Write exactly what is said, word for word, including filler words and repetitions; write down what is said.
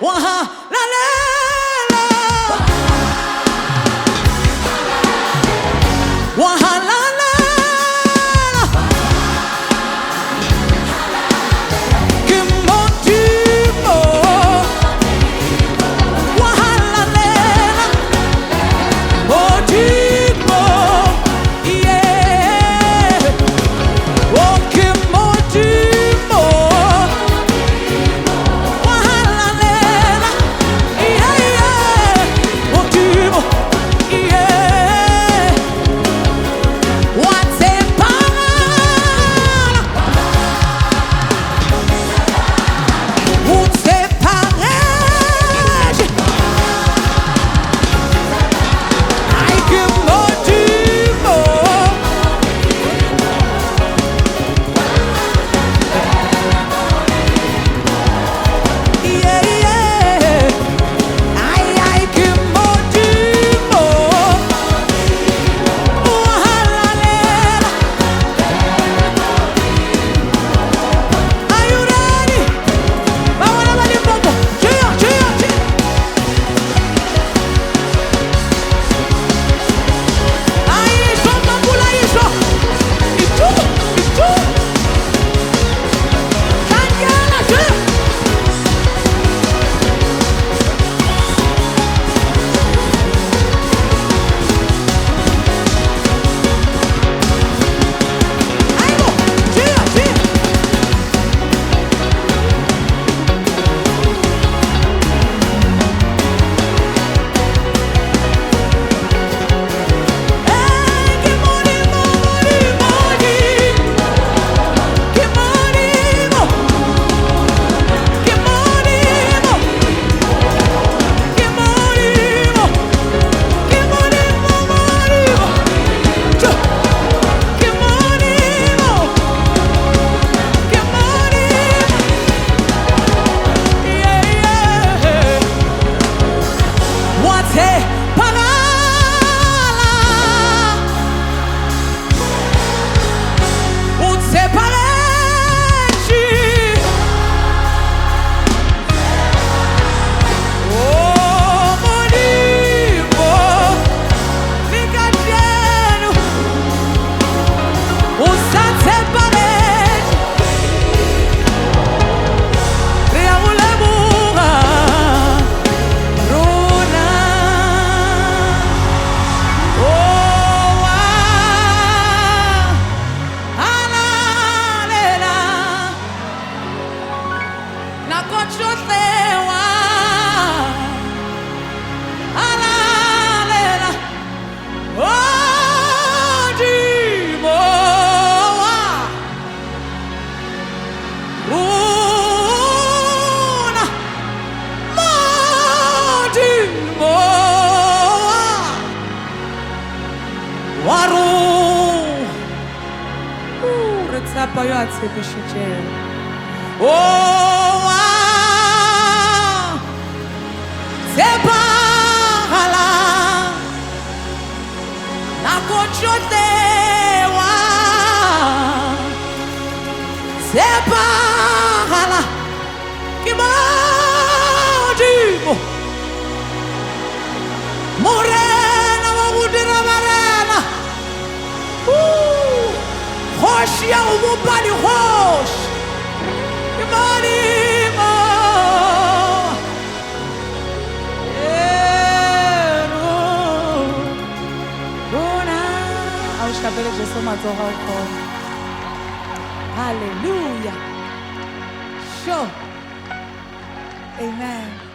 Wahalalela. Wahalalela. Kimotimo. Wahalalela. Otimo. Yeah. Oh, Kimotimo. Wahalalela. Yeah, yeah. Otimo. Yeah. What's a parole? What's a parole? I can motivo. Yeah, yeah. I I can motivo. Wahalalela. Are you ready? Vamos lá, popo. Cheia, cheia, cheia. Aí, só bambula aí, só. E tu, e tu. Canela, cheia. Aí, mo. Cheia, cheia. Ei, que morimo, morimo, morimo. Que morimo. Que morimo. Que morimo. Que morimo, morimo. Tchau. Que morimo. Que morimo. Yeah, yeah. What's a parole? What's a parole? Oh, morimo. Ligadinho. What's a parole? Triangulabura. Runa. Oh, ah. Halalela. Nakochotewa. Halalela. Oh, Dimo. Runa. Modimo. Waru. Uh, Retsapa yo atsepishije. Oh, ah. Sepala. Nakochotewa. Sepala. Kimodimo. Morena, Mabudira Marena. Uh, Hoshi ya umubali hosh. Kimodimo. Ero. Runa. Awushapele Jesu matsoga ukho. Hallelujah. Sure. Amen.